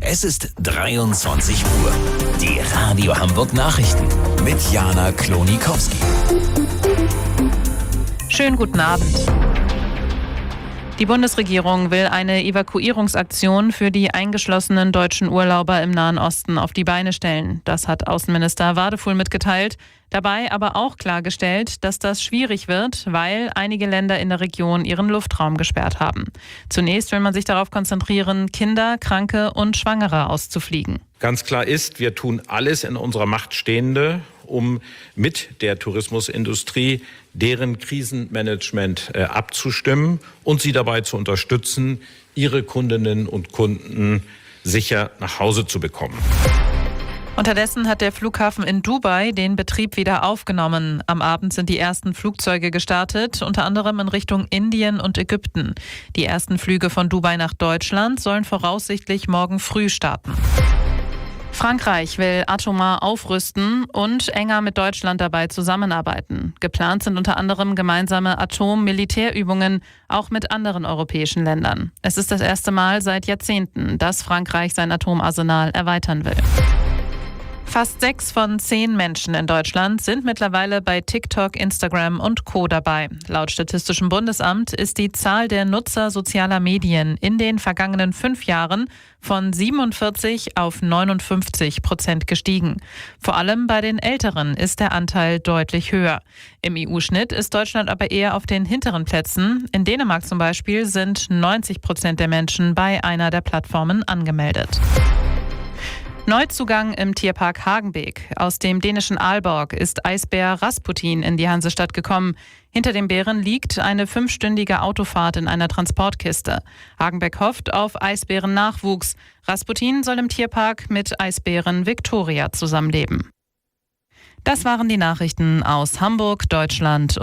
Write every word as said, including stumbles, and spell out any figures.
Es ist dreiundzwanzig Uhr. Die Radio Hamburg Nachrichten mit Jana Klonikowski. Schönen guten Abend. Die Bundesregierung will eine Evakuierungsaktion für die eingeschlossenen deutschen Urlauber im Nahen Osten auf die Beine stellen. Das hat Außenminister Wadefuhl mitgeteilt. Dabei aber auch klargestellt, dass das schwierig wird, weil einige Länder in der Region ihren Luftraum gesperrt haben. Zunächst will man sich darauf konzentrieren, Kinder, Kranke und Schwangere auszufliegen. Ganz klar ist, wir tun alles in unserer Macht Stehende, um mit der Tourismusindustrie deren Krisenmanagement äh, abzustimmen und sie dabei zu unterstützen, ihre Kundinnen und Kunden sicher nach Hause zu bekommen. Unterdessen hat der Flughafen in Dubai den Betrieb wieder aufgenommen. Am Abend sind die ersten Flugzeuge gestartet, unter anderem in Richtung Indien und Ägypten. Die ersten Flüge von Dubai nach Deutschland sollen voraussichtlich morgen früh starten. Frankreich will atomar aufrüsten und enger mit Deutschland dabei zusammenarbeiten. Geplant sind unter anderem gemeinsame Atom-Militärübungen, auch mit anderen europäischen Ländern. Es ist das erste Mal seit Jahrzehnten, dass Frankreich sein Atomarsenal erweitern will. Fast sechs von zehn Menschen in Deutschland sind mittlerweile bei TikTok, Instagram und Co. dabei. Laut Statistischem Bundesamt ist die Zahl der Nutzer sozialer Medien in den vergangenen fünf Jahren von siebenundvierzig auf neunundfünfzig Prozent gestiegen. Vor allem bei den Älteren ist der Anteil deutlich höher. Im E U-Schnitt ist Deutschland aber eher auf den hinteren Plätzen. In Dänemark zum Beispiel sind neunzig Prozent der Menschen bei einer der Plattformen angemeldet. Neuzugang im Tierpark Hagenbeek. Aus dem dänischen Aalborg ist Eisbär Rasputin in die Hansestadt gekommen. Hinter dem Bären liegt eine fünfstündige Autofahrt in einer Transportkiste. Hagenbeek hofft auf Eisbärennachwuchs. Rasputin soll im Tierpark mit Eisbären Victoria zusammenleben. Das waren die Nachrichten aus Hamburg, Deutschland.